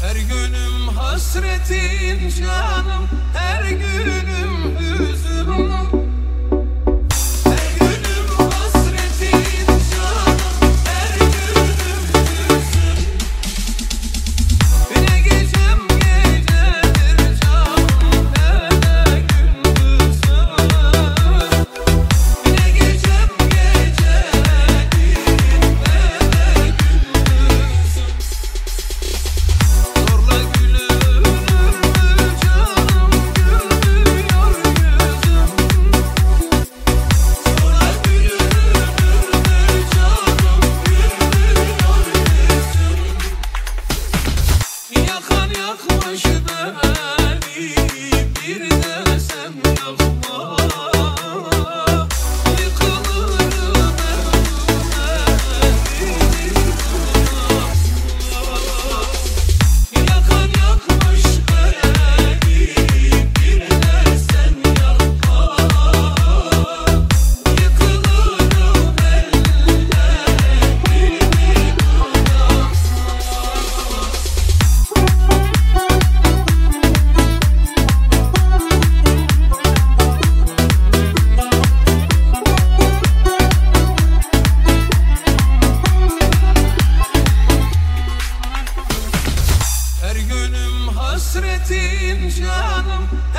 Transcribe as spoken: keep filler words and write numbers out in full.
Her günüm hasretin canım, her günüm hüzünüm. Her günüm hasretin canım, her günüm hüzün. Ne gecem gecedir canım, ne de gündüzüm. Ne gecem gecedir, ne de gündüzüm. Zorla gülünür mü canım, gülmüyor yüzüm. Zorla gülünür mü canım, gülmüyor yüzüm. Yakan yakmış beni, bir de sen yakma. Yıkılırım ellerin altına. Yakan yakmış beni, bir de sen yakma. Yıkılırım ellerin Her günüm hasretin canım,